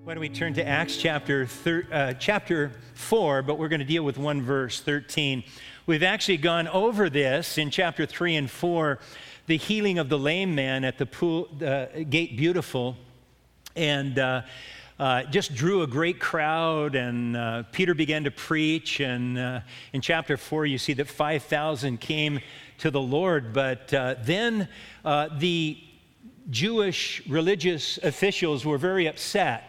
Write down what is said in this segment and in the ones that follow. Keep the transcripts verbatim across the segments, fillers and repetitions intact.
Why don't we turn to Acts chapter thir- uh, chapter four, but we're going to deal with one verse, thirteen. We've actually gone over this in chapter three and four, the healing of the lame man at the pool, uh, Gate Beautiful, and uh, uh, just drew a great crowd, and uh, Peter began to preach, and uh, in chapter four you see that five thousand came to the Lord, but uh, then uh, the Jewish religious officials were very upset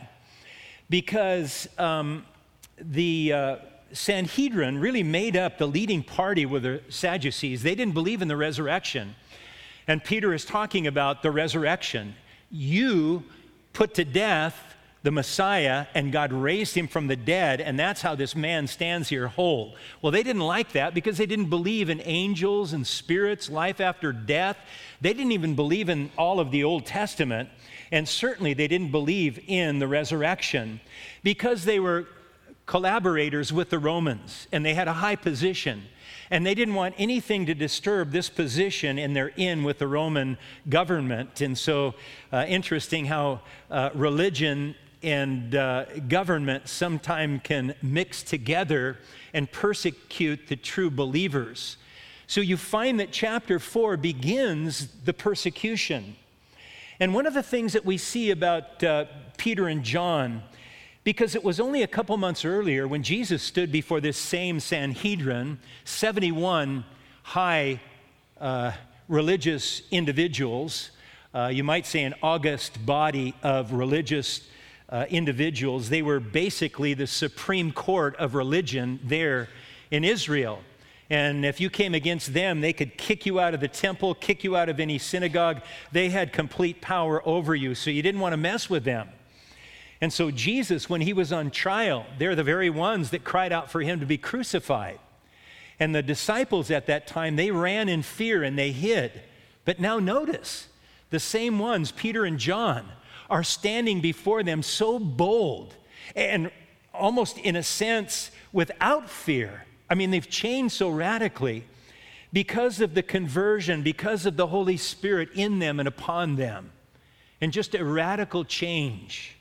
because um, the uh, Sanhedrin really made up the leading party with the Sadducees. They didn't believe in the resurrection. And Peter is talking about the resurrection. You put to death the Messiah, and God raised him from the dead, and that's how this man stands here whole. Well, they didn't like that because they didn't believe in angels and spirits, life after death. They didn't even believe in all of the Old Testament, and certainly they didn't believe in the resurrection because they were collaborators with the Romans, and they had a high position, and they didn't want anything to disturb this position in their in with the Roman government. And so uh, interesting how uh, religion and uh, government sometimes can mix together and persecute the true believers. So you find that chapter four begins the persecution. And one of the things that we see about uh, Peter and John, because it was only a couple months earlier when Jesus stood before this same Sanhedrin, seventy-one high uh, religious individuals, uh, you might say an august body of religious uh, individuals. They were basically the Supreme Court of religion there in Israel. And if you came against them, they could kick you out of the temple, kick you out of any synagogue. They had complete power over you, so you didn't want to mess with them. And so Jesus, when he was on trial, they're the very ones that cried out for him to be crucified. And the disciples at that time, they ran in fear and they hid. But now notice, the same ones, Peter and John, are standing before them so bold and almost in a sense without fear. I mean, they've changed so radically because of the conversion, because of the Holy Spirit in them and upon them, and just a radical change.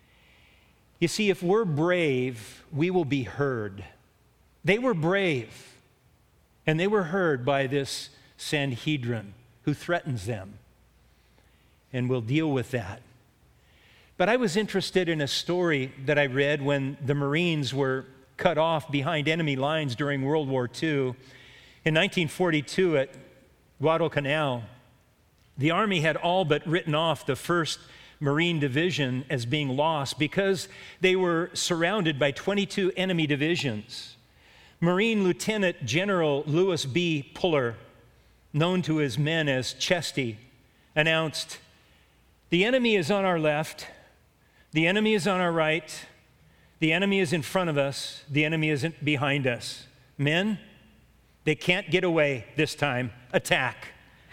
You see, if we're brave, we will be heard. They were brave, and they were heard by this Sanhedrin who threatens them, and we'll deal with that. But I was interested in a story that I read when the Marines were cut off behind enemy lines during World War Two. In nineteen forty-two at Guadalcanal, the Army had all but written off the first Marine Division as being lost because they were surrounded by twenty-two enemy divisions. Marine Lieutenant General Lewis B. Puller, known to his men as Chesty, announced, "The enemy is on our left, the enemy is on our right, the enemy is in front of us, the enemy is behind us. Men, they can't get away this time. Attack."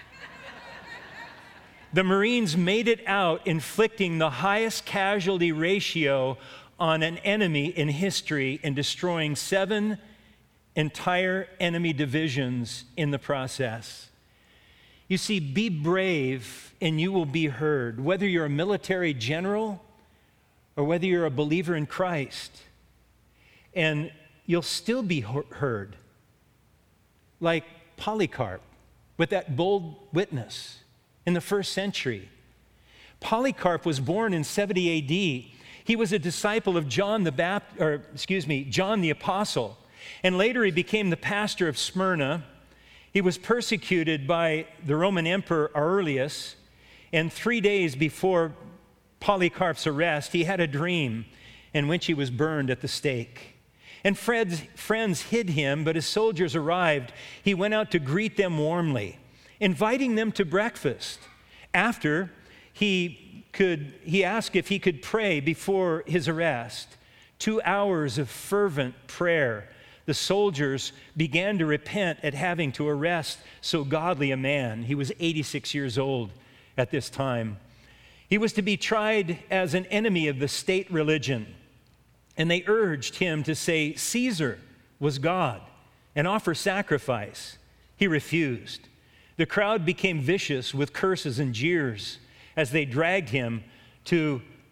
The Marines made it out, inflicting the highest casualty ratio on an enemy in history and destroying seven entire enemy divisions in the process. You see, be brave and you will be heard, whether you're a military general or whether you're a believer in Christ. And you'll still be heard, like Polycarp with that bold witness in the first century. Polycarp was born in seventy A D. He was a disciple of John the Baptist, or excuse me, John the Apostle. And later he became the pastor of Smyrna. He was persecuted by the Roman Emperor Aurelius. And three days before Polycarp's arrest, he had a dream in which he was burned at the stake. And Fred's friends hid him, but as soldiers arrived, he went out to greet them warmly, inviting them to breakfast. After, he could he asked if he could pray before his arrest. Two hours of fervent prayer. The soldiers began to repent at having to arrest so godly a man. He was eighty-six years old at this time. He was to be tried as an enemy of the state religion, and they urged him to say Caesar was God and offer sacrifice. He refused. The crowd became vicious with curses and jeers as they dragged him to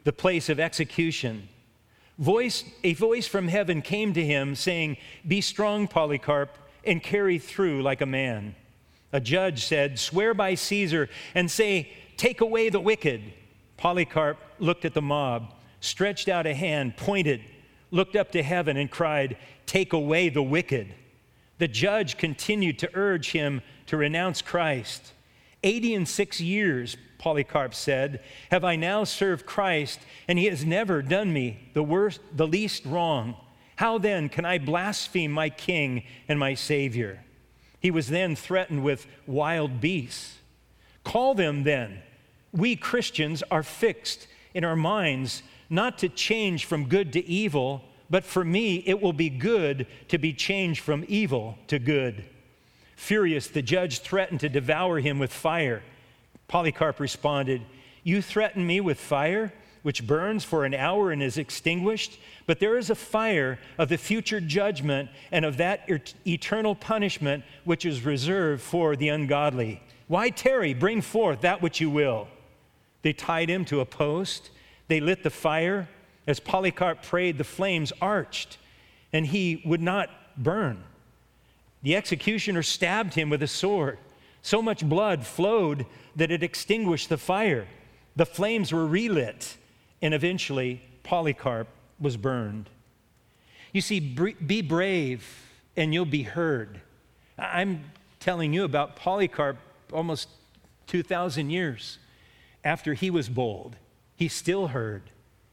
the place of execution. Voice, a voice from heaven came to him saying, "Be strong, Polycarp, and carry through like a man." A judge said, "Swear by Caesar and say, 'Take away the wicked.'" Polycarp looked at the mob, stretched out a hand, pointed, looked up to heaven and cried, "Take away the wicked." The judge continued to urge him to renounce Christ. Eighty and six years, Polycarp said, have I now served Christ, and he has never done me the worst, the least wrong. How then can I blaspheme my king and my Savior? He was then threatened with wild beasts. Call them then. We Christians are fixed in our minds not to change from good to evil, but for me it will be good to be changed from evil to good. Furious, the judge threatened to devour him with fire. Polycarp responded, "You threaten me with fire, which burns for an hour and is extinguished, but there is a fire of the future judgment and of that et- eternal punishment which is reserved for the ungodly. Why tarry? Bring forth that which you will." They tied him to a post. They lit the fire. As Polycarp prayed, the flames arched, and he would not burn. The executioner stabbed him with a sword. So much blood flowed that it extinguished the fire. The flames were relit, and eventually Polycarp was burned. You see, be brave and you'll be heard. I'm telling you about Polycarp almost two thousand years after he was bold. He's still heard.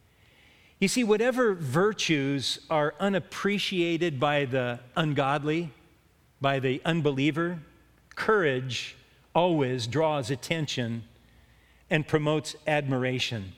You see, whatever virtues are unappreciated by the ungodly, by the unbeliever, courage always draws attention and promotes admiration.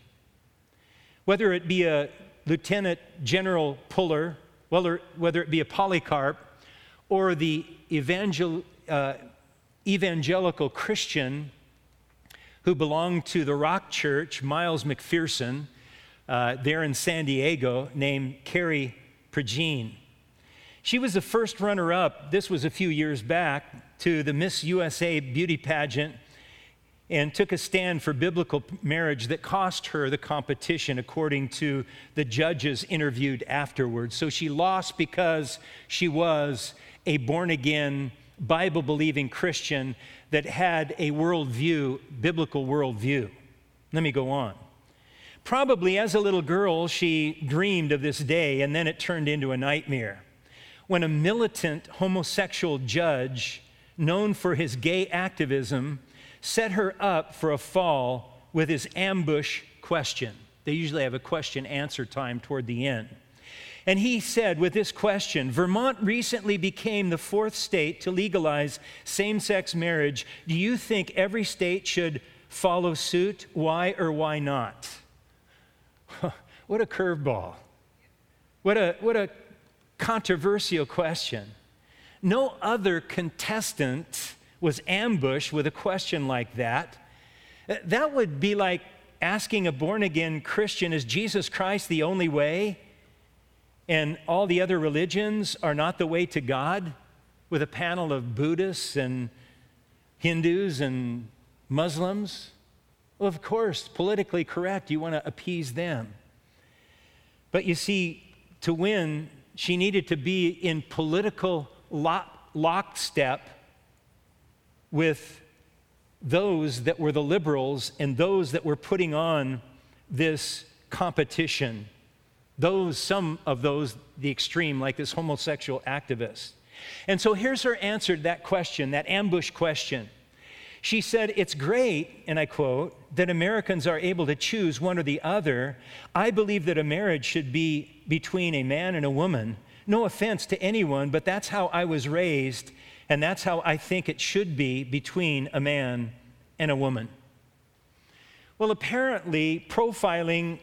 Whether it be a Lieutenant General Puller, whether, whether it be a Polycarp, or the evangel, uh, evangelical Christian who belonged to the Rock Church, Miles McPherson, uh, there in San Diego, named Carrie Prejean. She was the first runner-up, this was a few years back, to the Miss U S A beauty pageant and took a stand for biblical marriage that cost her the competition, according to the judges interviewed afterwards. So she lost because she was a born-again, Bible-believing Christian that had a worldview, biblical worldview. Let me go on. Probably as a little girl, she dreamed of this day, and then it turned into a nightmare. When a militant homosexual judge, known for his gay activism, set her up for a fall with his ambush question. They usually have a question-answer time toward the end. And he said with this question, "Vermont recently became the fourth state to legalize same-sex marriage. Do you think every state should follow suit? Why or why not?" What a curveball. What a, what a controversial question. No other contestant was ambushed with a question like that. That would be like asking a born-again Christian, is Jesus Christ the only way? And all the other religions are not the way to God? With a panel of Buddhists and Hindus and Muslims? Well, of course, politically correct, you want to appease them. But you see, to win, she needed to be in political lock, lockstep with those that were the liberals and those that were putting on this competition. Those, some of those, the extreme, like this homosexual activist. And so here's her answer to that question, that ambush question. She said, "It's great," and I quote, "that Americans are able to choose one or the other. I believe that a marriage should be between a man and a woman. No offense to anyone, but that's how I was raised, and that's how I think it should be between a man and a woman." Well, apparently, profiling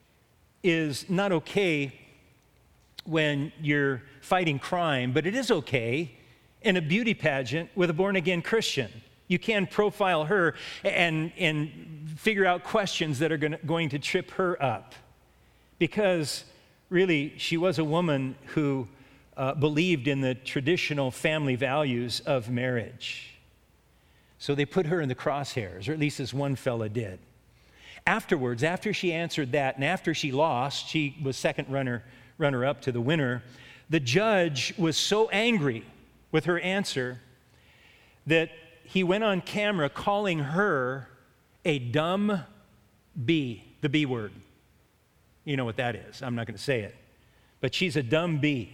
is not okay when you're fighting crime, but it is okay in a beauty pageant with a born-again Christian. You can profile her and, and figure out questions that are gonna, going to trip her up. Because really, she was a woman who uh, believed in the traditional family values of marriage. So they put her in the crosshairs, or at least this one fella did. Afterwards, after she answered that, and after she lost, she was second runner, runner-up to the winner, the judge was so angry with her answer that he went on camera calling her a dumb bee, the B word. You know what that is. I'm not going to say it. But she's a dumb bee.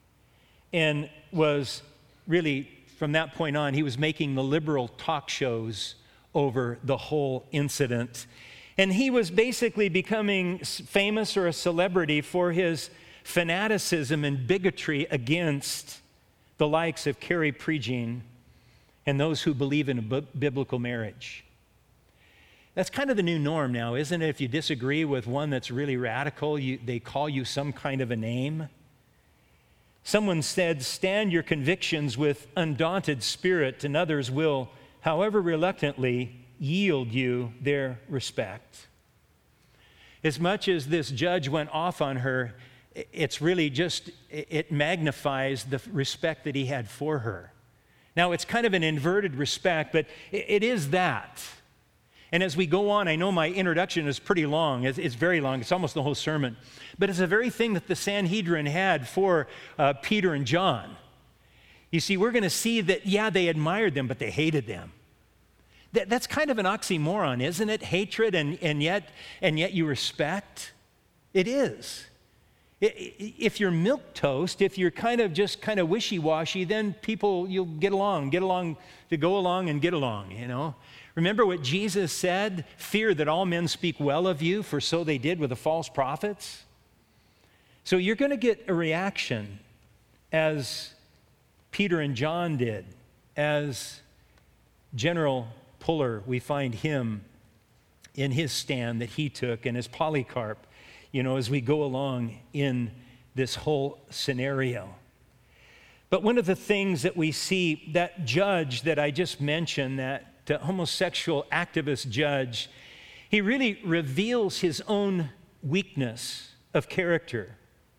And was really, from that point on, he was making the liberal talk shows over the whole incident. And he was basically becoming famous or a celebrity for his fanaticism and bigotry against the likes of Carrie Prejean and those who believe in a b- biblical marriage. That's kind of the new norm now, isn't it? If you disagree with one that's really radical, you, they call you some kind of a name. Someone said, stand your convictions with undaunted spirit, and others will, however reluctantly, yield you their respect. As much as this judge went off on her, it's really just, it magnifies the respect that he had for her. Now, it's kind of an inverted respect, but it is that. And as we go on, I know my introduction is pretty long. It's, it's very long. It's almost the whole sermon. But it's the very thing that the Sanhedrin had for uh, Peter and John. You see, we're going to see that, yeah, they admired them, but they hated them. That, that's kind of an oxymoron, isn't it? Hatred and, and, yet, and yet you respect. It is. If you're milquetoast, if you're kind of just kind of wishy-washy, then people, you'll get along, get along, to go along and get along, you know. Remember what Jesus said, fear that all men speak well of you, for so they did with the false prophets. So you're going to get a reaction as Peter and John did, as General Puller, we find him in his stand that he took, and as Polycarp, you know, as we go along in this whole scenario. But one of the things that we see, that judge that I just mentioned, that the homosexual activist judge, he really reveals his own weakness of character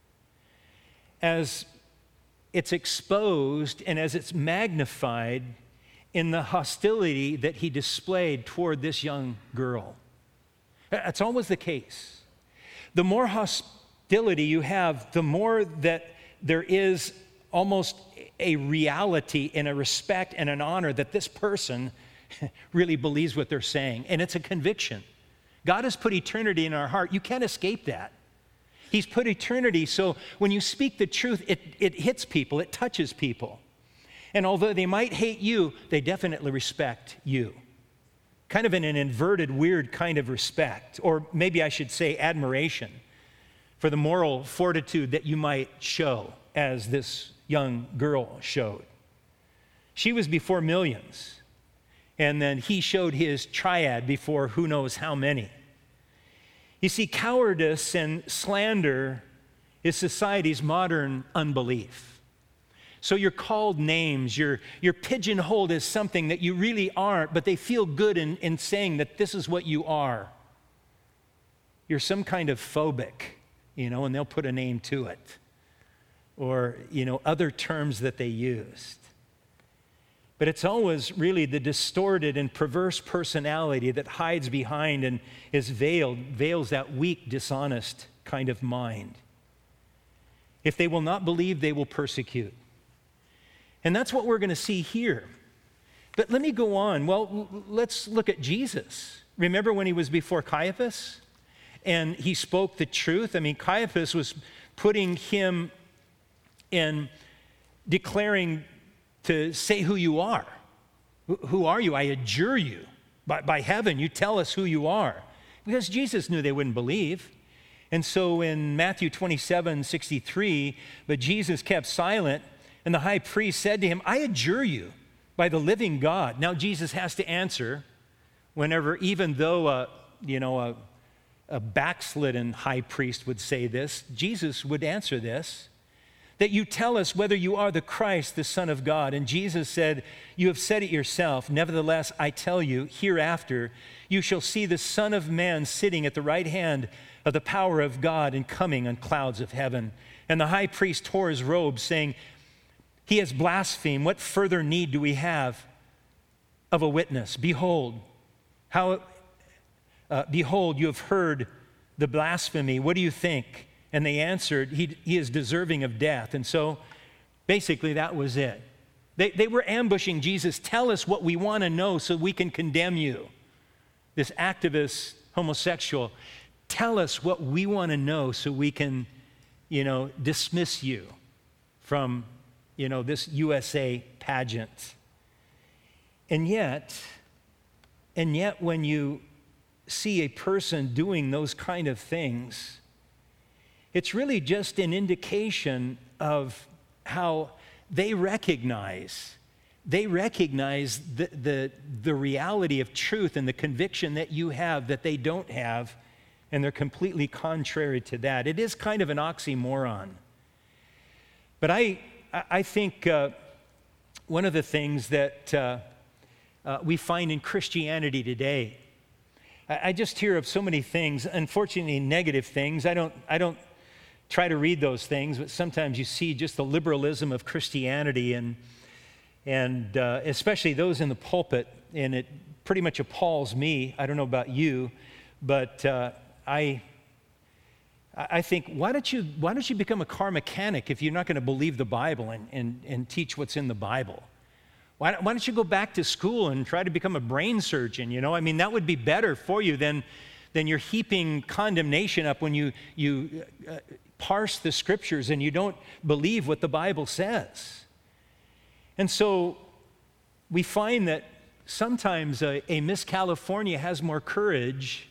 as it's exposed and as it's magnified in the hostility that he displayed toward this young girl. That's always the case. The more hostility you have, the more that there is almost a reality and a respect and an honor that this person really believes what they're saying. And it's a conviction. God has put eternity in our heart. You can't escape that. He's put eternity, so when you speak the truth, it, it hits people, it touches people. And although they might hate you, they definitely respect you. Kind of in an inverted, weird kind of respect, or maybe I should say admiration for the moral fortitude that you might show as this young girl showed. She was before millions, and then he showed his triad before who knows how many. You see, cowardice and slander is society's modern unbelief. So you're called names, you're, you're pigeonholed as something that you really aren't, but they feel good in, in saying that this is what you are. You're some kind of phobic, you know, and they'll put a name to it. Or, you know, other terms that they used. But it's always really the distorted and perverse personality that hides behind and is veiled, veils that weak, dishonest kind of mind. If they will not believe, they will persecute. And that's what we're going to see here. But let me go on. Well, let's look at Jesus. Remember when he was before Caiaphas? And he spoke the truth? I mean, Caiaphas was putting him in declaring to say who you are. Who are you? I adjure you. By, by heaven, you tell us who you are. Because Jesus knew they wouldn't believe. And so in Matthew twenty-seven sixty-three, but Jesus kept silent. And the high priest said to him, I adjure you by the living God. Now Jesus has to answer whenever, even though a, you know, a, a backslidden high priest would say this, Jesus would answer this, that you tell us whether you are the Christ, the Son of God. And Jesus said, you have said it yourself. Nevertheless, I tell you, hereafter you shall see the Son of Man sitting at the right hand of the power of God and coming on clouds of heaven. And the high priest tore his robe, saying, he has blasphemed. What further need do we have of a witness? Behold, how uh, behold, you have heard the blasphemy. What do you think? And they answered, he, he is deserving of death. And so basically that was it. They, they were ambushing Jesus. Tell us what we want to know so we can condemn you. This activist homosexual, tell us what we want to know so we can, you know, dismiss you from, you know, this U S A pageant. And yet, and yet when you see a person doing those kind of things, it's really just an indication of how they recognize, they recognize the, the, the reality of truth and the conviction that you have that they don't have, and they're completely contrary to that. It is kind of an oxymoron. But I, I think uh, one of the things that uh, uh, we find in Christianity today, I, I just hear of so many things, unfortunately negative things. I don't, I don't try to read those things, but sometimes you see just the liberalism of Christianity, and, and uh, especially those in the pulpit, and it pretty much appalls me. I don't know about you, but uh, I, I think, why don't you, why don't you become a car mechanic if you're not going to believe the Bible and, and, and teach what's in the Bible? Why, why don't you go back to school and try to become a brain surgeon, you know? I mean, that would be better for you than, than you're heaping condemnation up when you, you uh, parse the scriptures and you don't believe what the Bible says. And so we find that sometimes a, a Miss California has more courage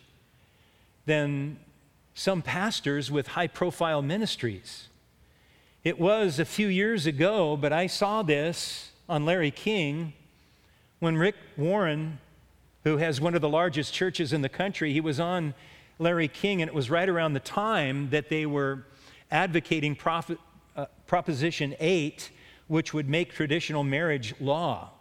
than some pastors with high-profile ministries. It was a few years ago, but I saw this on Larry King when Rick Warren, who has one of the largest churches in the country, he was on Larry King, and it was right around the time that they were advocating Prophet, uh, Proposition eight, which would make traditional marriage law.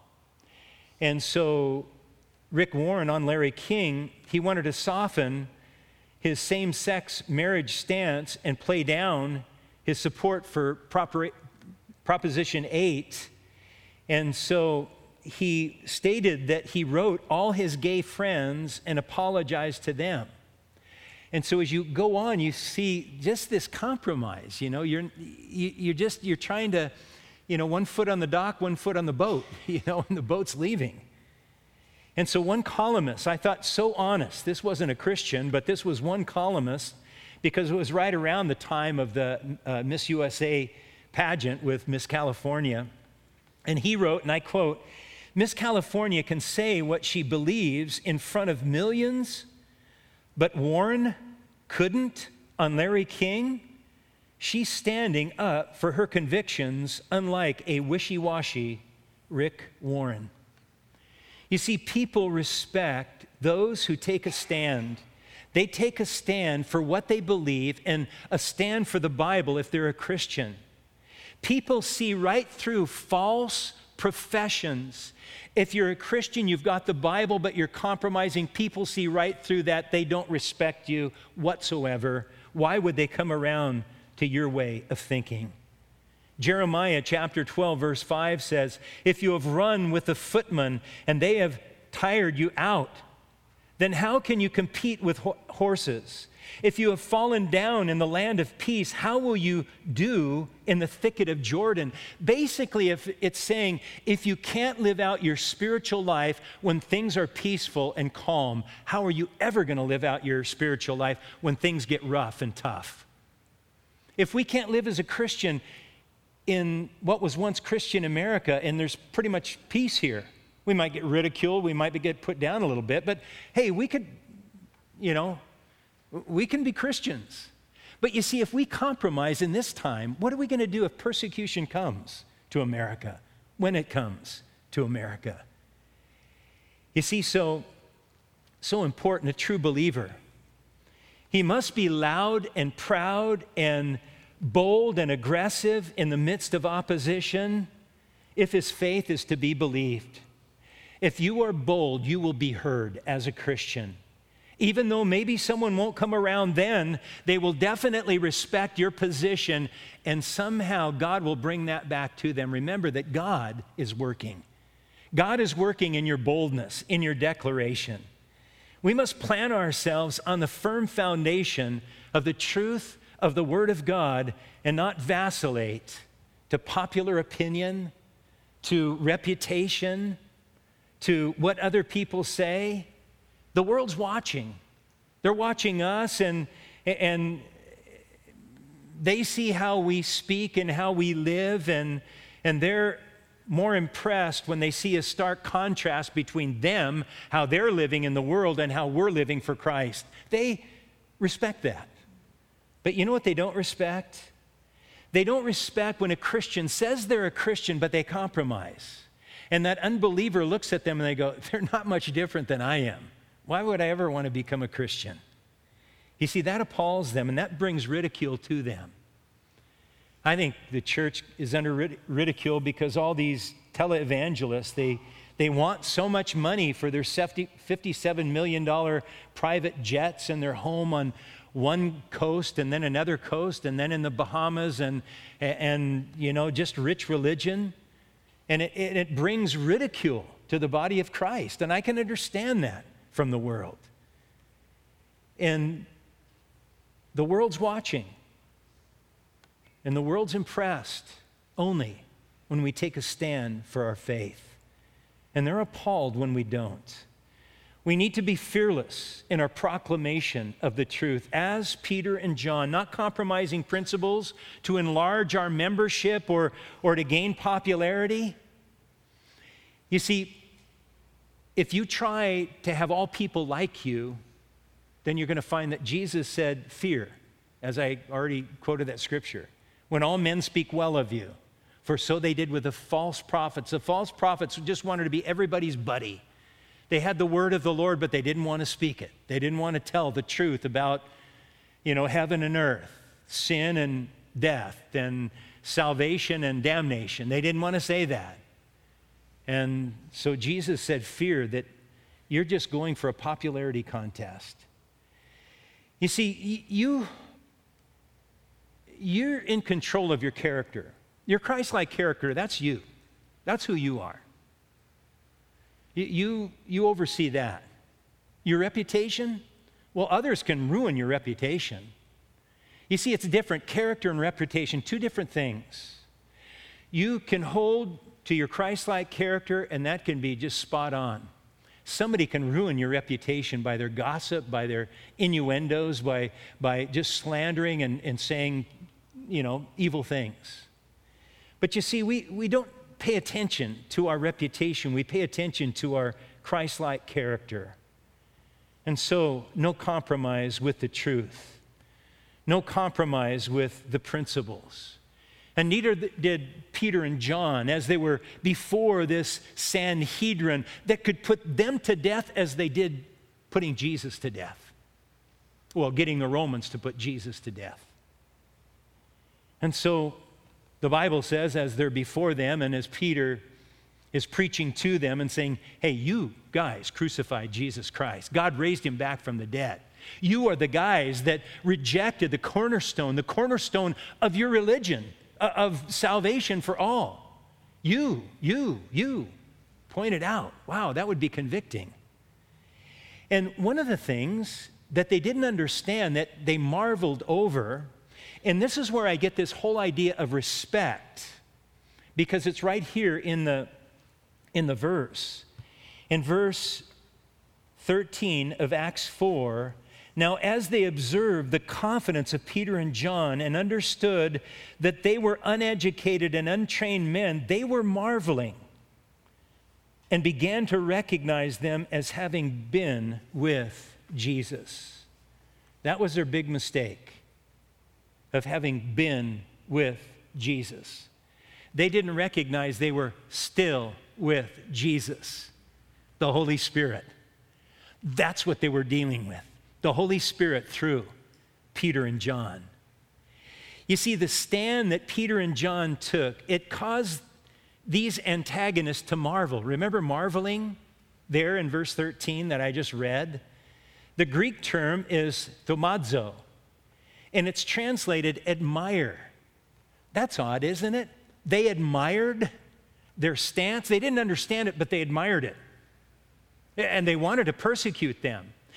And so Rick Warren on Larry King, he wanted to soften his same-sex marriage stance and play down his support for proper, Proposition eight. And so he stated that he wrote all his gay friends and apologized to them. And so as you go on, you see just this compromise. You know, you're you, you're just you're trying to, you know, one foot on the dock, one foot on the boat. You know, and the boat's leaving. And so one columnist, I thought, so honest. This wasn't a Christian, but this was one columnist, because it was right around the time of the uh, Miss U S A pageant with Miss California. And he wrote, and I quote, "Miss California can say what she believes in front of millions, but Warren couldn't on Larry King. She's standing up for her convictions, unlike a wishy-washy Rick Warren." You see, people respect those who take a stand. They take a stand for what they believe and a stand for the Bible if they're a Christian. People see right through false professions. If you're a Christian, you've got the Bible, but you're compromising. People see right through that. They don't respect you whatsoever. Why would they come around to your way of thinking? Jeremiah chapter twelve, verse five says, "If you have run with the footmen and they have tired you out, then how can you compete with ho- horses? If you have fallen down in the land of peace, how will you do in the thicket of Jordan?" Basically, if it's saying, if you can't live out your spiritual life when things are peaceful and calm, how are you ever going to live out your spiritual life when things get rough and tough? If we can't live as a Christian in what was once Christian America, and there's pretty much peace here, we might get ridiculed, we might get put down a little bit, but hey, we could, you know, we can be Christians. But you see, if we compromise in this time, what are we going to do if persecution comes to America, when it comes to America? You see, so, so important, a true believer, he must be loud and proud and bold and aggressive in the midst of opposition if his faith is to be believed. If you are bold, you will be heard as a Christian. Even though maybe someone won't come around then, they will definitely respect your position, and somehow God will bring that back to them. Remember that God is working. God is working in your boldness, in your declaration. We must plant ourselves on the firm foundation of the truth of the Word of God and not vacillate to popular opinion, to reputation, to what other people say. The world's watching. They're watching us, and, and they see how we speak and how we live, and, and they're more impressed when they see a stark contrast between them, how they're living in the world, and how we're living for Christ. They respect that. But you know what they don't respect? They don't respect when a Christian says they're a Christian, but they compromise. And that unbeliever looks at them and they go, they're not much different than I am. Why would I ever want to become a Christian? You see, that appalls them, and that brings ridicule to them. I think the church is under rid- ridicule because all these televangelists, they, they want so much money for their fifty-seven million dollars private jets and their home on one coast and then another coast and then in the Bahamas and, and you know, just rich religion. And it, it, it brings ridicule to the body of Christ. And I can understand that from the world. And the world's watching. And the world's impressed only when we take a stand for our faith. And they're appalled when we don't. We need to be fearless in our proclamation of the truth, as Peter and John, not compromising principles to enlarge our membership or, or to gain popularity. You see, if you try to have all people like you, then you're going to find that Jesus said, fear, as I already quoted that scripture. When all men speak well of you, for so they did with the false prophets. The false prophets just wanted to be everybody's buddy. They had the word of the Lord, but they didn't want to speak it. They didn't want to tell the truth about, you know, heaven and earth, sin and death, and salvation and damnation. They didn't want to say that. And so Jesus said, fear that you're just going for a popularity contest. You see, you, you're in control of your character. Your Christ-like character, that's you. That's who you are. You, you, you oversee that. Your reputation, well, others can ruin your reputation. You see, it's different. Character and reputation, two different things. You can hold to your Christ-like character, and that can be just spot on. Somebody can ruin your reputation by their gossip, by their innuendos, by, by just slandering and, and saying, you know, evil things. But you see, we, we don't pay attention to our reputation. We pay attention to our Christ-like character. And so, no compromise with the truth. No compromise with the principles. And neither did Peter and John as they were before this Sanhedrin that could put them to death as they did putting Jesus to death. Well, getting the Romans to put Jesus to death. And so the Bible says, as they're before them and as Peter is preaching to them and saying, hey, you guys crucified Jesus Christ. God raised him back from the dead. You are the guys that rejected the cornerstone, the cornerstone of your religion, of salvation for all. You, you, you pointed out. Wow, that would be convicting. And one of the things that they didn't understand, that they marveled over, and this is where I get this whole idea of respect, because it's right here in the, in the verse. In verse thirteen of Acts four, now as they observed the confidence of Peter and John and understood that they were uneducated and untrained men, they were marveling and began to recognize them as having been with Jesus. That was their big mistake, of having been with Jesus. They didn't recognize they were still with Jesus, the Holy Spirit. That's what they were dealing with. The Holy Spirit through Peter and John. You see, the stand that Peter and John took, it caused these antagonists to marvel. Remember marveling there in verse thirteen that I just read? The Greek term is thaumazo, and it's translated admire. That's odd, isn't it? They admired their stance. They didn't understand it, but they admired it. And they wanted to persecute them.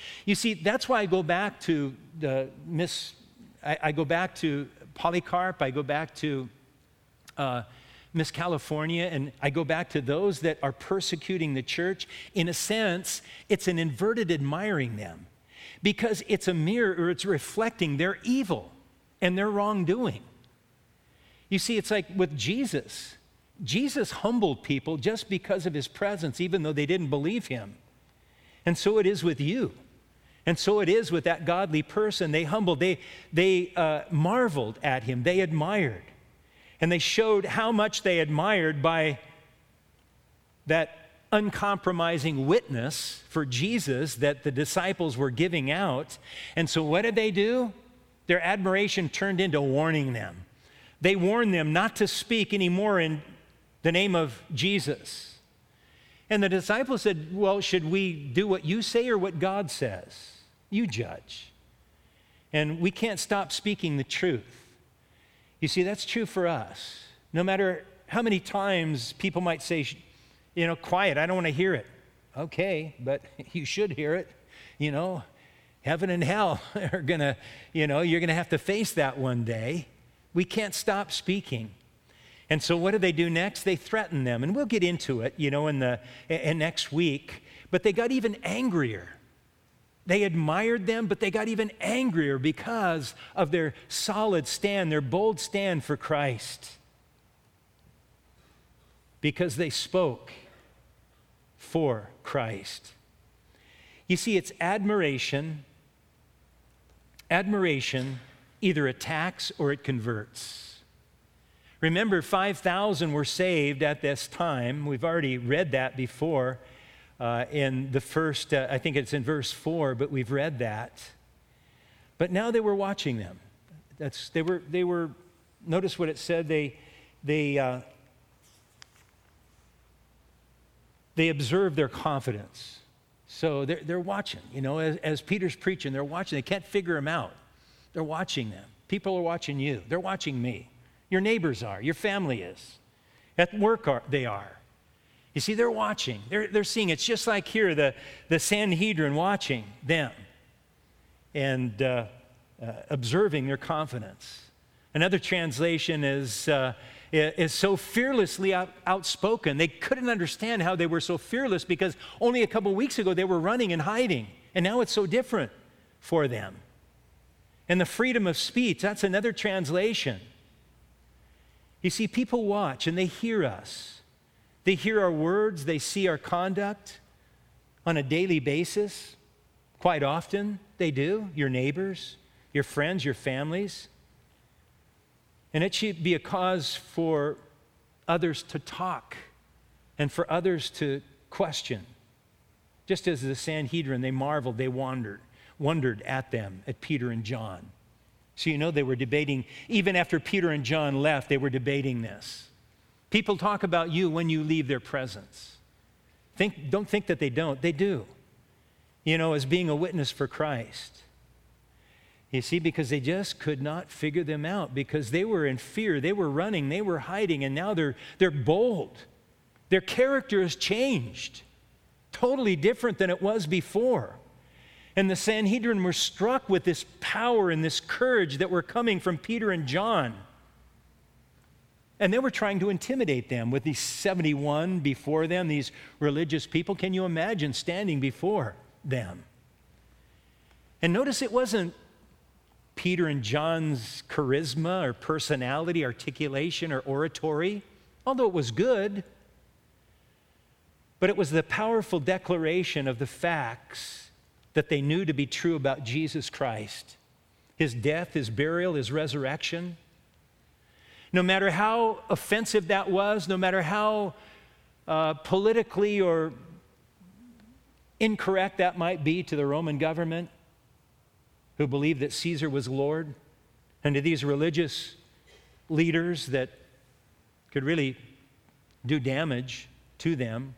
You see, that's why I go back to the Miss, I, I go back to Polycarp, I go back to uh, Miss California, and I go back to those that are persecuting the church. In a sense, it's an inverted admiring them because it's a mirror, or it's reflecting their evil and their wrongdoing. You see, it's like with Jesus. Jesus humbled people just because of his presence, even though they didn't believe him. And so it is with you. And so it is with that godly person. They humbled, they, they uh, marveled at him, they admired. And they showed how much they admired by that uncompromising witness for Jesus that the disciples were giving out. And so what did they do? Their admiration turned into warning them. They warned them not to speak anymore in the name of Jesus. And the disciples said, well, should we do what you say or what God says? You judge. And we can't stop speaking the truth. You see, that's true for us. No matter how many times people might say, you know, quiet, I don't want to hear it. Okay, but you should hear it. You know, heaven and hell are going to, you know, you're going to have to face that one day. We can't stop speaking. And so what do they do next? They threaten them. And we'll get into it, you know, in the in next week. But they got even angrier. They admired them, but they got even angrier because of their solid stand, their bold stand for Christ. Because they spoke for Christ. You see, it's admiration. Admiration either attacks or it converts. Remember, five thousand were saved at this time. We've already read that before. Uh, in the first, uh, I think it's in verse four, but we've read that. But now they were watching them. That's they were they were. Notice what it said. They they uh, they observed their confidence. So they're they're watching. You know, as, as Peter's preaching, they're watching. They can't figure him out. They're watching them. People are watching you. They're watching me. Your neighbors are. Your family is. At work are, they are. You see, they're watching. They're, they're seeing. It's just like here, the, the Sanhedrin watching them and uh, uh, observing their confidence. Another translation is, uh, is so fearlessly out, outspoken. They couldn't understand how they were so fearless because only a couple weeks ago they were running and hiding. And now it's so different for them. And the freedom of speech, that's another translation. You see, people watch and they hear us. They hear our words, they see our conduct on a daily basis. Quite often, they do. Your neighbors, your friends, your families. And it should be a cause for others to talk and for others to question. Just as the Sanhedrin, they marveled, they wondered, wondered at them, at Peter and John. So you know they were debating, even after Peter and John left, they were debating this. People talk about you when you leave their presence. Think, don't think that they don't. They do. You know, as being a witness for Christ. You see, because they just could not figure them out because they were in fear. They were running. They were hiding. And now they're, they're bold. Their character has changed. Totally different than it was before. And the Sanhedrin were struck with this power and this courage that were coming from Peter and John. And they were trying to intimidate them with these seventy-one before them, these religious people. Can you imagine standing before them? And notice it wasn't Peter and John's charisma or personality, articulation or oratory, although it was good. But it was the powerful declaration of the facts that they knew to be true about Jesus Christ, his death, his burial, his resurrection. No matter how offensive that was, no matter how uh, politically or incorrect that might be to the Roman government, who believed that Caesar was Lord, and to these religious leaders that could really do damage to them,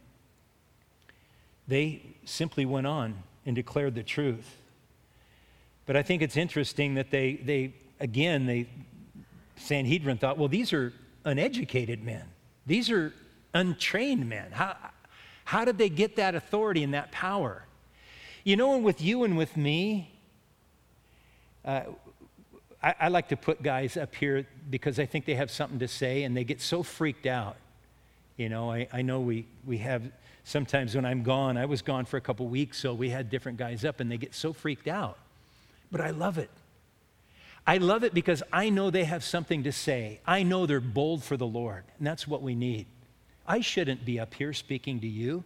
they simply went on and declared the truth. But I think it's interesting that they, they again, they Sanhedrin thought, well, these are uneducated men. These are untrained men. How, how did they get that authority and that power? You know, and with you and with me, uh, I, I like to put guys up here because I think they have something to say and they get so freaked out. You know, I, I know we, we have, sometimes when I'm gone, I was gone for a couple weeks, so we had different guys up and they get so freaked out. But I love it. I love it because I know they have something to say. I know they're bold for the Lord, and that's what we need. I shouldn't be up here speaking to you.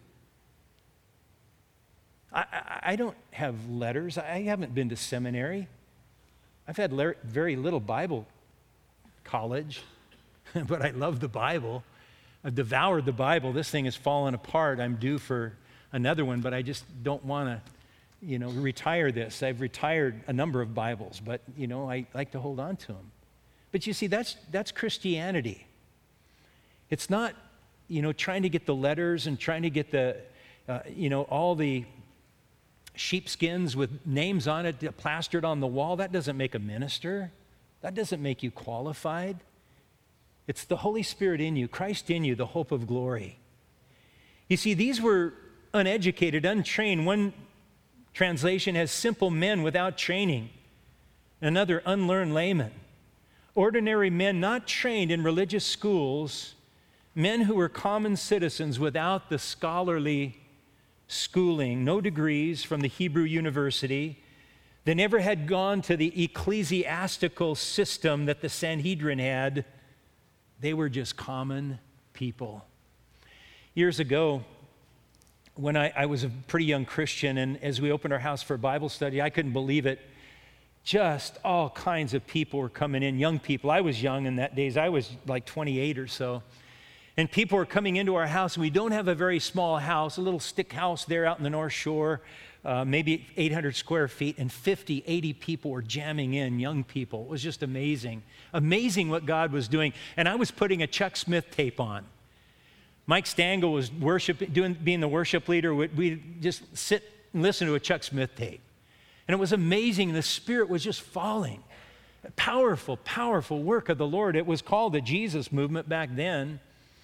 I, I, I don't have letters. I haven't been to seminary. I've had le- very little Bible college, but I love the Bible. I've devoured the Bible. This thing has fallen apart. I'm due for another one, but I just don't want to, you know, retire this. I've retired a number of Bibles, but, you know, I like to hold on to them. But you see, that's that's Christianity. It's not, you know, trying to get the letters and trying to get the, uh, you know, all the sheepskins with names on it plastered on the wall. That doesn't make a minister. That doesn't make you qualified. It's the Holy Spirit in you, Christ in you, the hope of glory. You see, these were uneducated, untrained. One translation has simple men without training. Another, unlearned laymen. Ordinary men not trained in religious schools, men who were common citizens without the scholarly schooling, no degrees from the Hebrew University. They never had gone to the ecclesiastical system that the Sanhedrin had. They were just common people. Years ago, when I, I was a pretty young Christian, and as we opened our house for Bible study, I couldn't believe it. Just all kinds of people were coming in, young people. I was young in that days. I was like twenty-eight or so. And people were coming into our house, and we don't have a very small house, a little stick house there out in the North Shore, uh, maybe eight hundred square feet, and fifty, eighty people were jamming in, young people. It was just amazing. Amazing what God was doing. And I was putting a Chuck Smith tape on. Mike Stangl was worship, doing, being the worship leader. We'd just sit and listen to a Chuck Smith tape. And it was amazing. The Spirit was just falling. A powerful, powerful work of the Lord. It was called the Jesus movement back then.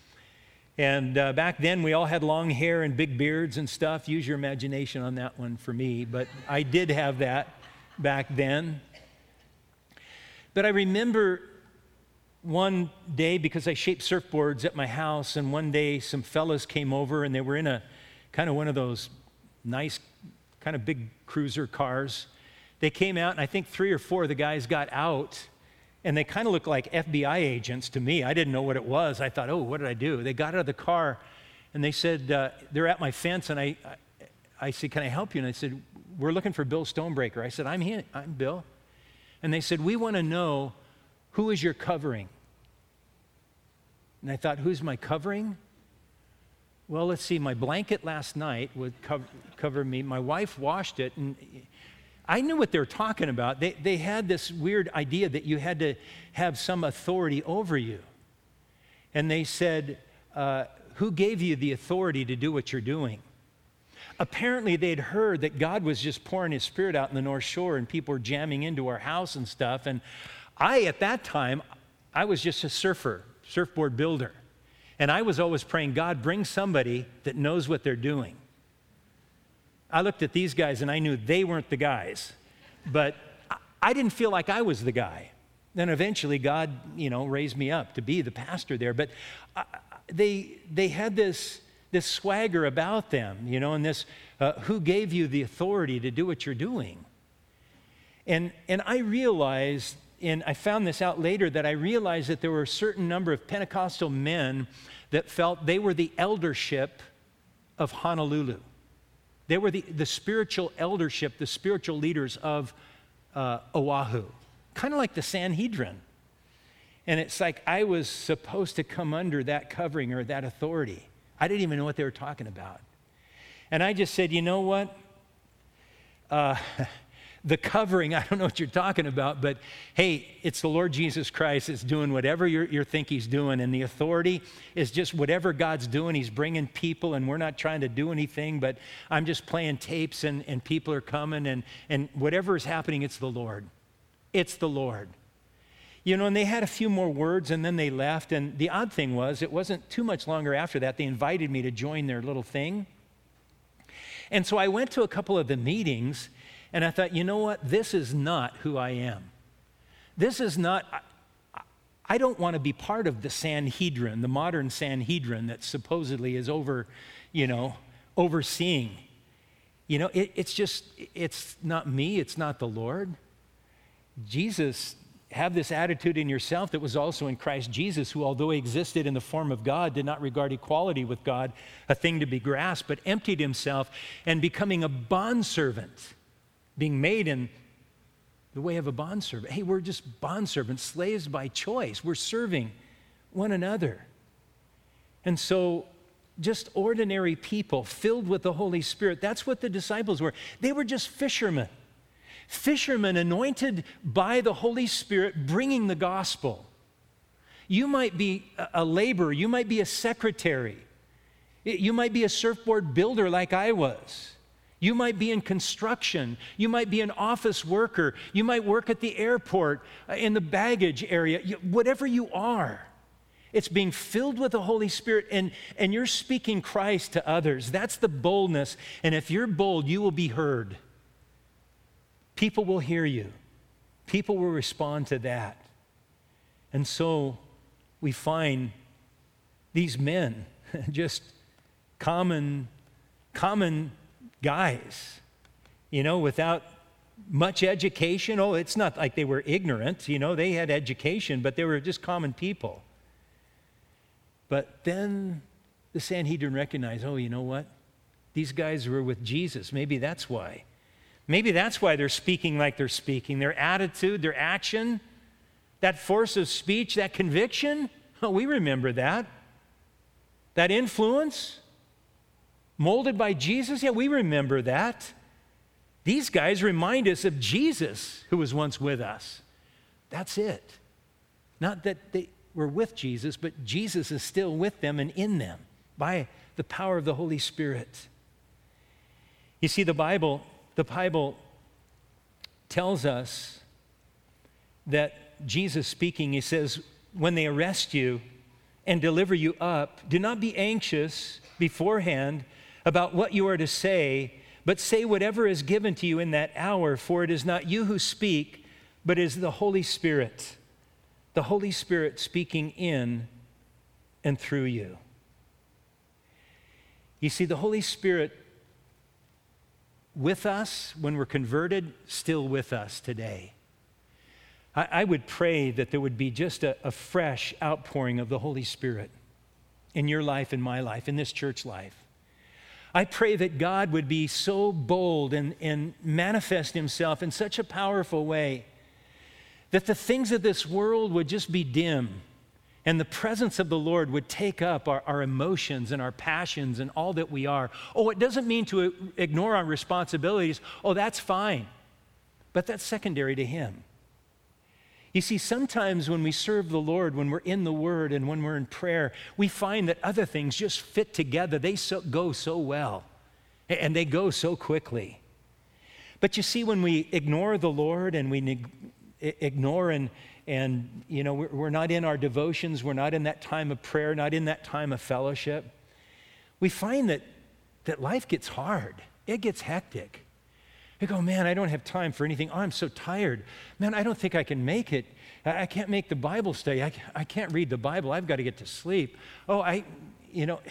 And uh, back then, we all had long hair and big beards and stuff. Use your imagination on that one for me. But I did have that back then. But I remember one day, because I shaped surfboards at my house, and one day some fellas came over, and they were in a kind of one of those nice, kind of big cruiser cars. They came out, and I think three or four of the guys got out, and they kind of looked like F B I agents to me. I didn't know what it was. I thought, oh, what did I do? They got out of the car, and they said, uh, they're at my fence, and I, I, I said, can I help you? And I said, we're looking for Bill Stonebreaker. I said, I'm him. I'm Bill. And they said, we want to know, who is your covering? And I thought, who's my covering? Well, let's see, my blanket last night would cover, cover me. My wife washed it, and I knew what they were talking about. They, they had this weird idea that you had to have some authority over you. And they said, uh, who gave you the authority to do what you're doing? Apparently, they'd heard that God was just pouring His Spirit out in the North Shore, and people were jamming into our house and stuff. And I, at that time, I was just a surfer, surfboard builder. And I was always praying, God, bring somebody that knows what they're doing. I looked at these guys, and I knew they weren't the guys. But I didn't feel like I was the guy. Then eventually, God, you know, raised me up to be the pastor there. But I, they they had this, this swagger about them, you know, and this, uh, who gave you the authority to do what you're doing? And, and I realized, and I found this out later, that I realized that there were a certain number of Pentecostal men that felt they were the eldership of Honolulu. They were the, the spiritual eldership, the spiritual leaders of uh, Oahu, kind of like the Sanhedrin. And it's like I was supposed to come under that covering or that authority. I didn't even know what they were talking about. And I just said, you know what? Uh, the covering, I don't know what you're talking about, but hey, it's the Lord Jesus Christ that's doing whatever you you think He's doing, and the authority is just whatever God's doing. He's bringing people, and we're not trying to do anything, but I'm just playing tapes, and, and people are coming, and, and whatever is happening, it's the Lord. It's the Lord. You know, and they had a few more words, and then they left, and the odd thing was, it wasn't too much longer after that, they invited me to join their little thing. And so I went to a couple of the meetings, and I thought, you know what? This is not who I am. This is not, I, I don't want to be part of the Sanhedrin, the modern Sanhedrin that supposedly is over, you know, overseeing. You know, it, it's just, it's not me, it's not the Lord. Jesus, have this attitude in yourself that was also in Christ Jesus, who, although he existed in the form of God, did not regard equality with God a thing to be grasped, but emptied himself, and becoming a bondservant, being made in the way of a bondservant. Hey, we're just bondservants, slaves by choice. We're serving one another. And so, just ordinary people filled with the Holy Spirit, that's what the disciples were. They were just fishermen. Fishermen anointed by the Holy Spirit, bringing the gospel. You might be a laborer, you might be a secretary, you might be a surfboard builder like I was. You might be in construction, you might be an office worker, you might work at the airport, in the baggage area, whatever you are. It's being filled with the Holy Spirit, and, and you're speaking Christ to others. That's the boldness, and if you're bold, you will be heard. People will hear you. People will respond to that. And so we find these men, just common, common guys, you know, without much education. Oh, it's not like they were ignorant, you know, they had education, but they were just common people. But then the Sanhedrin recognized, oh, you know what? These guys were with Jesus. Maybe that's why. Maybe that's why they're speaking like they're speaking. Their attitude, their action, that force of speech, that conviction, oh, we remember that. That influence, molded by Jesus, yeah, we remember that. These guys remind us of Jesus who was once with us. That's it. Not that they were with Jesus, but Jesus is still with them and in them by the power of the Holy Spirit. You see, the Bible... The Bible tells us that Jesus speaking, he says, when they arrest you and deliver you up, do not be anxious beforehand about what you are to say, but say whatever is given to you in that hour, for it is not you who speak, but it is the Holy Spirit, the Holy Spirit speaking in and through you. You see, the Holy Spirit with us when we're converted, still with us today. I, I would pray that there would be just a, a fresh outpouring of the Holy Spirit in your life, in my life, in this church life. I pray that God would be so bold and, and manifest himself in such a powerful way that the things of this world would just be dim, and the presence of the Lord would take up our, our emotions and our passions and all that we are. Oh, it doesn't mean to ignore our responsibilities. Oh, that's fine. But that's secondary to him. You see, sometimes when we serve the Lord, when we're in the Word and when we're in prayer, we find that other things just fit together. They so, go so well, and they go so quickly. But you see, when we ignore the Lord and we neg- ignore and And, you know, we're not in our devotions, we're not in that time of prayer, not in that time of fellowship. We find that, that life gets hard. It gets hectic. You go, man, I don't have time for anything. Oh, I'm so tired. Man, I don't think I can make it. I, I can't make the Bible study. I, I can't read the Bible. I've got to get to sleep. Oh, I, you know,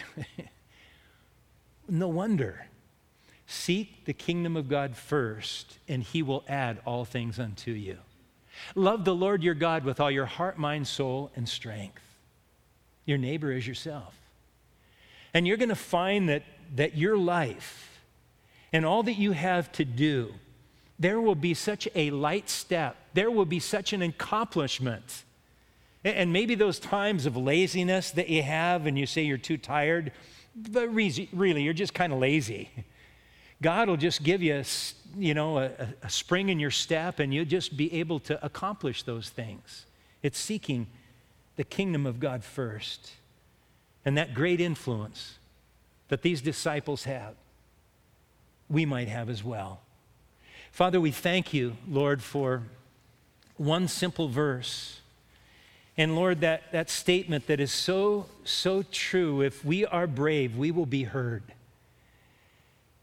no wonder. Seek the kingdom of God first, and he will add all things unto you. Love the Lord your God with all your heart, mind, soul, and strength. Your neighbor is yourself. And you're going to find that, that your life and all that you have to do, there will be such a light step. There will be such an accomplishment. And maybe those times of laziness that you have and you say you're too tired, but really, you're just kind of lazy. God will just give you, a, you know, a, a spring in your step, and you'll just be able to accomplish those things. It's seeking the kingdom of God first. And that great influence that these disciples have, we might have as well. Father, we thank you, Lord, for one simple verse. And Lord, that, that statement that is so, so true, if we are brave, we will be heard.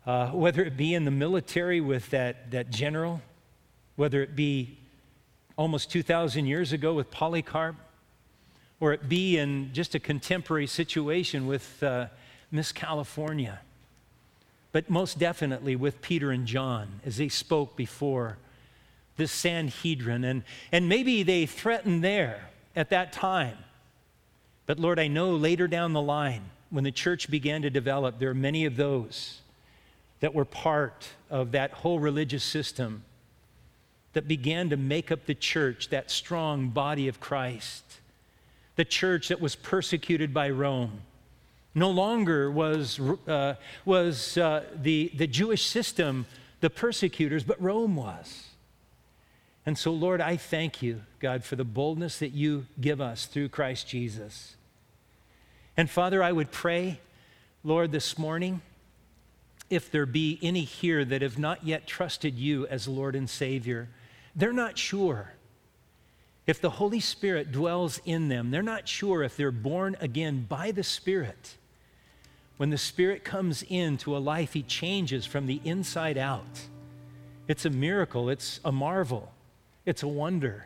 uh, whether it be in the military with that, that general, whether it be almost two thousand years ago with Polycarp, or it be in just a contemporary situation with uh, Miss California, but most definitely with Peter and John as they spoke before this Sanhedrin. And, and maybe they threatened there at that time. But Lord, I know later down the line, when the church began to develop, there are many of those that were part of that whole religious system that began to make up the church, that strong body of Christ. The church that was persecuted by Rome. No longer was, uh, was uh, the, the Jewish system the persecutors, but Rome was. And so, Lord, I thank you, God, for the boldness that you give us through Christ Jesus. And Father, I would pray, Lord, this morning, if there be any here that have not yet trusted you as Lord and Savior, they're not sure. If the Holy Spirit dwells in them, they're not sure if they're born again by the Spirit. When the Spirit comes into a life, he changes from the inside out. It's a miracle. It's a marvel. It's a wonder.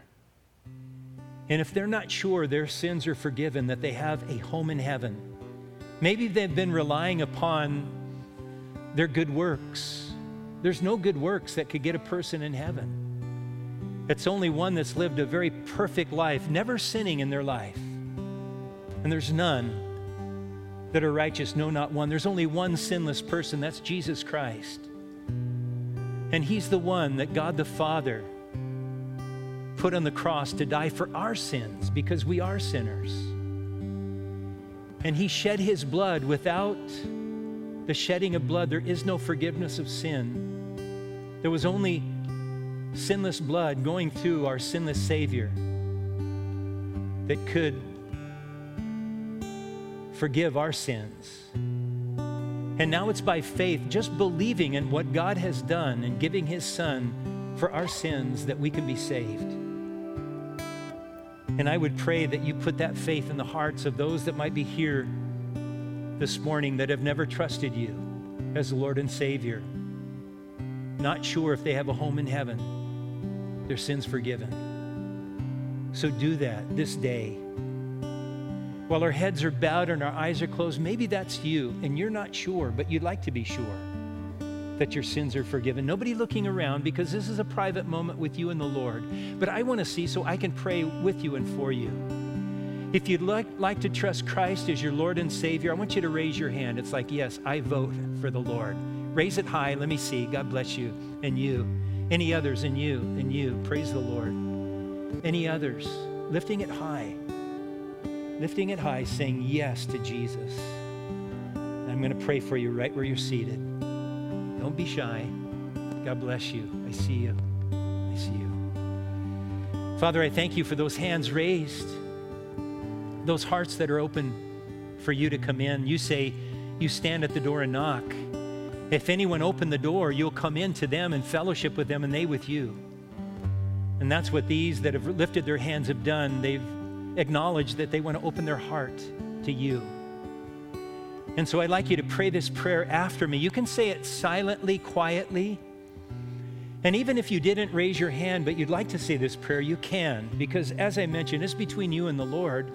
And if they're not sure their sins are forgiven, that they have a home in heaven, maybe they've been relying upon their good works. There's no good works that could get a person in heaven. It's only one that's lived a very perfect life, never sinning in their life. And there's none that are righteous, no, not one. There's only one sinless person, that's Jesus Christ. And he's the one that God the Father put on the cross to die for our sins because we are sinners. And he shed his blood. Without the shedding of blood, there is no forgiveness of sin. There was only sinless blood going through our sinless Savior that could forgive our sins. And now it's by faith, just believing in what God has done and giving his Son for our sins, that we can be saved. And I would pray that you put that faith in the hearts of those that might be here this morning that have never trusted you as Lord and Savior, not sure if they have a home in heaven, their sins forgiven. So do that this day. While our heads are bowed and our eyes are closed, maybe that's you and you're not sure, but you'd like to be sure that your sins are forgiven. Nobody looking around, because this is a private moment with you and the Lord. But I want to see so I can pray with you and for you. If you'd like, like to trust Christ as your Lord and Savior, I want you to raise your hand. It's like, yes, I vote for the Lord. Raise it high. Let me see. God bless you. And you. Any others? And you. And you. Praise the Lord. Any others? Lifting it high. Lifting it high, saying yes to Jesus. And I'm going to pray for you right where you're seated. Don't be shy. God bless you. I see you. I see you. Father, I thank you for those hands raised, those hearts that are open for you to come in. You say you stand at the door and knock. If anyone open the door, you'll come in to them and fellowship with them, and they with you. And that's what these that have lifted their hands have done. They've acknowledged that they want to open their heart to you. And so I'd like you to pray this prayer after me. You can say it silently, quietly. And even if you didn't raise your hand, but you'd like to say this prayer, you can, because as I mentioned, it's between you and the Lord.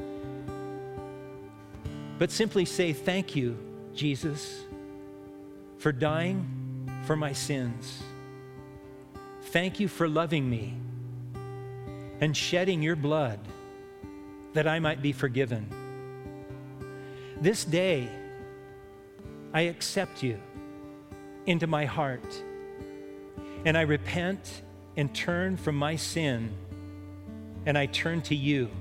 But simply say, thank you, Jesus, for dying for my sins. Thank you for loving me and shedding your blood that I might be forgiven. This day, I accept you into my heart, and I repent and turn from my sin, and I turn to you.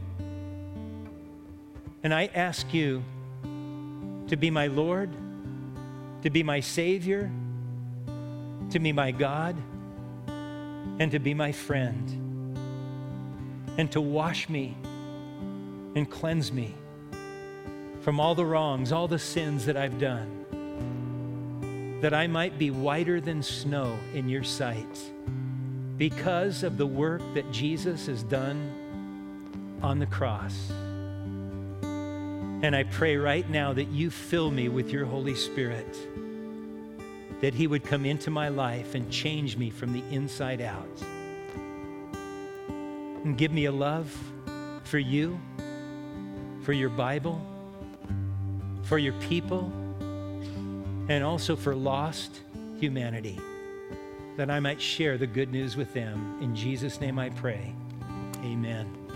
And I ask you to be my Lord, to be my Savior, to be my God, and to be my friend, and to wash me and cleanse me from all the wrongs, all the sins that I've done, that I might be whiter than snow in your sight because of the work that Jesus has done on the cross. And I pray right now that you fill me with your Holy Spirit, that he would come into my life and change me from the inside out. And give me a love for you, for your Bible, for your people, and also for lost humanity, that I might share the good news with them. In Jesus' name I pray, amen.